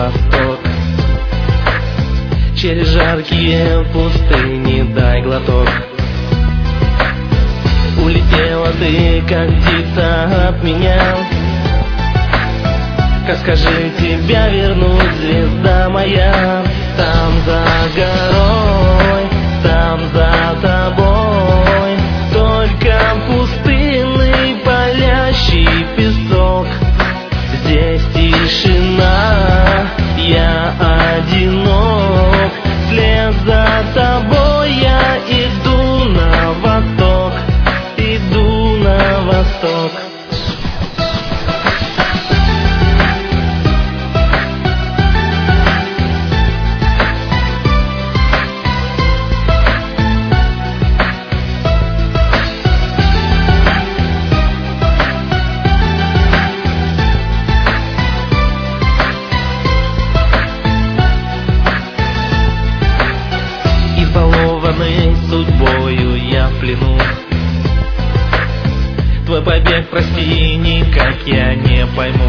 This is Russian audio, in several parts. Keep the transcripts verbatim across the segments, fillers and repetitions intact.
восток. Через жаркие пустыни дай глоток. Улетела ты, как птица, от меня. Как скажи, тебя вернуть, звезда моя. Там за горой, там за тобой, только пустынный палящий песок. Здесь тишина, я одинок. Вслед за тобой я иду на восток, иду на восток. Избалованный судьбою я в плену. Твой побег, прости, никак я не пойму.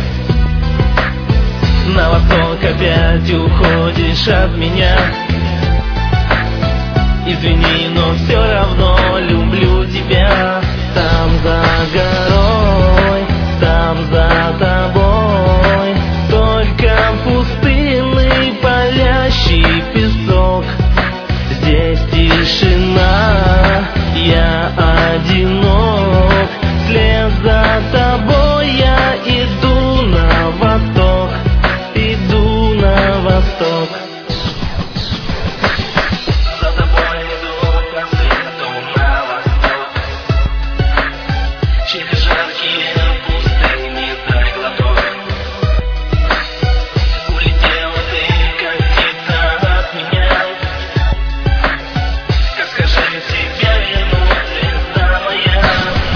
На восток опять уходишь от меня. Извини, но все равно люблю тебя. Там за горой, там за тобой, только пустынный палящий песок. Здесь тишина, я одинок. Вслед за тобой я иду на восток, иду на восток. За тобой иду по свету на восток. Через жаркие пустыни дай глоток. Улетела ты, как птица, от меня. Как скажи, тебя вернуть, звезда моя.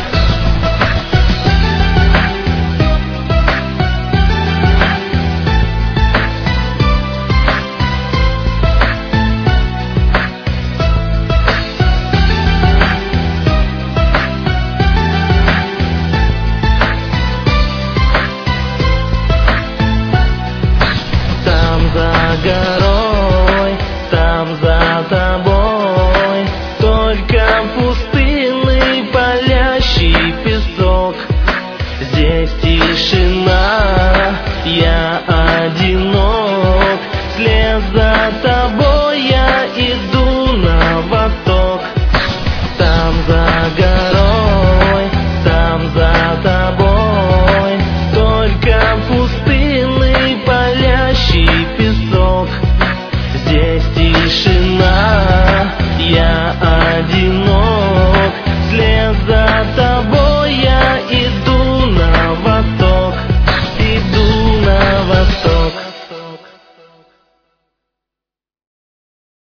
Там за горой, там за тобой, только пустынный палящий песок. Здесь тишина, я одинок. Вслед за тобой я